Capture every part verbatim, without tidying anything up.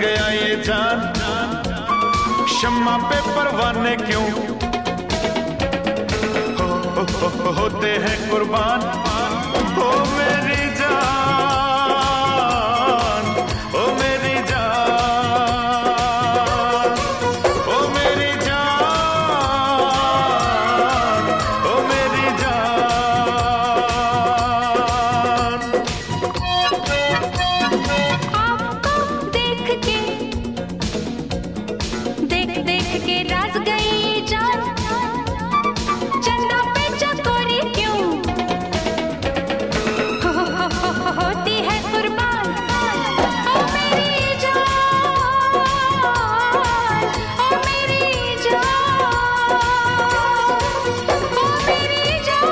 गया ये जान, शम्मा पे परवाने क्यों हो, हो, हो, हो, होते हैं कुर्बान। ओ मेरी जान, ओ मेरी जान, ओ मेरी जान, ओ मेरी जान। आपको देख के देख देख के राज गई जान, चंदा पे चकोरी क्यों हो, हो, हो, हो, होती है कुर्बान। ओ मेरी जान, ओ मेरी जान, ओ मेरी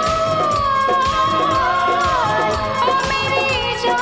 जान, ओ मेरी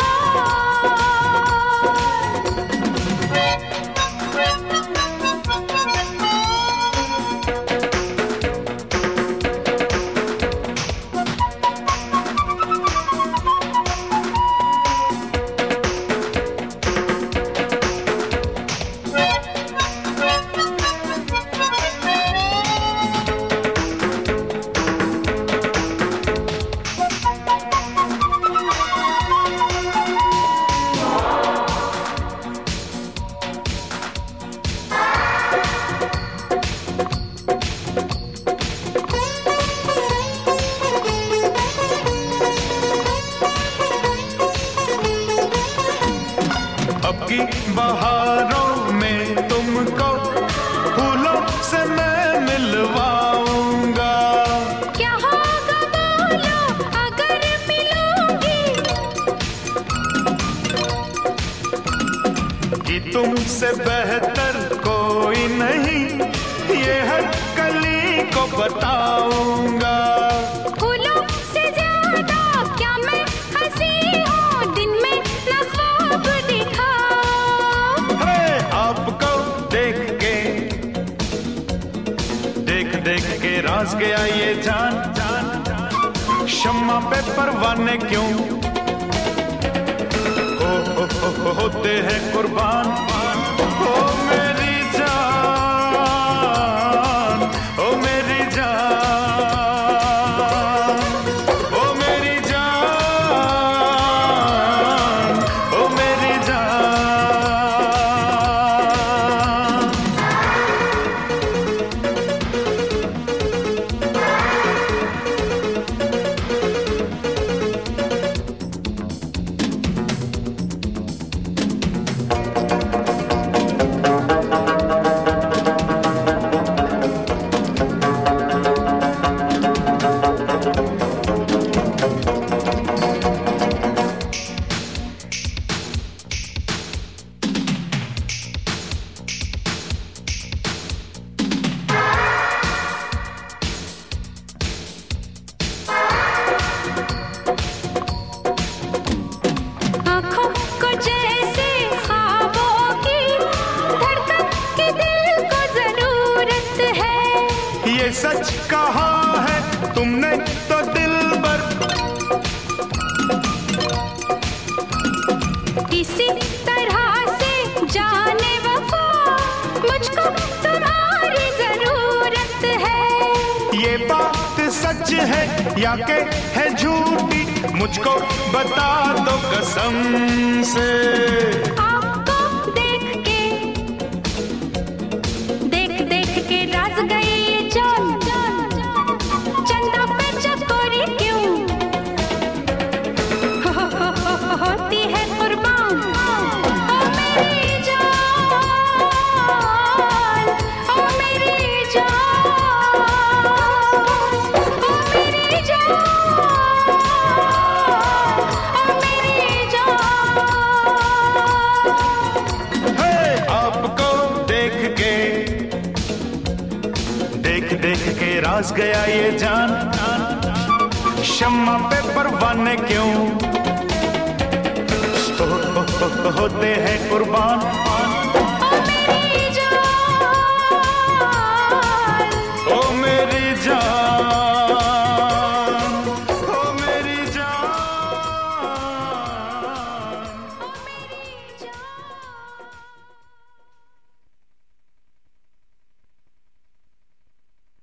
अब की बहारों में तुमको फूलों से मैं मिलवाऊंगा। क्या होगा बोलो अगर मिलूंगी, कि तुमसे बेहतर कोई नहीं ये हर कली को बताऊंगा। फूलों से ज्यादा क्या मैं हंसी हूँ, दिन में न ख्वाब दिखाओ। है आपको देख के देख देख के राज गया ये जान, जान, जान। शम्मा पे परवाने क्यों हो, हो, हो, हो, होते हैं कुर्बान। ओ मेरी जान, ओ मेरी जान, ओ मेरी जान, ओ मेरी जान। आँखों को जैसे ख्वाबों की धड़कन की दिल को जरूरत है। ये सच कहा है तुमने तो दिलबर, इसी तरह से जाने वफा मुझको तुम्हारी जरूरत है। ये बात सच है या के है झूठी, मुझको बता दो कसम से। आपको देख के देख देख के राज गई ये जान, चंदा पे चकोरी क्यों हो, हो, हो, हो, होती है कुर्बान। ओ मेरी जान, ओ मेरी जान, ओ मेरी जान, ओ मेरी जान। है आपको देख के देख देख के राज गया ये जान, शम्मा पे परवाने क्यों हो, हो, हो, होते हैं कुर्बान।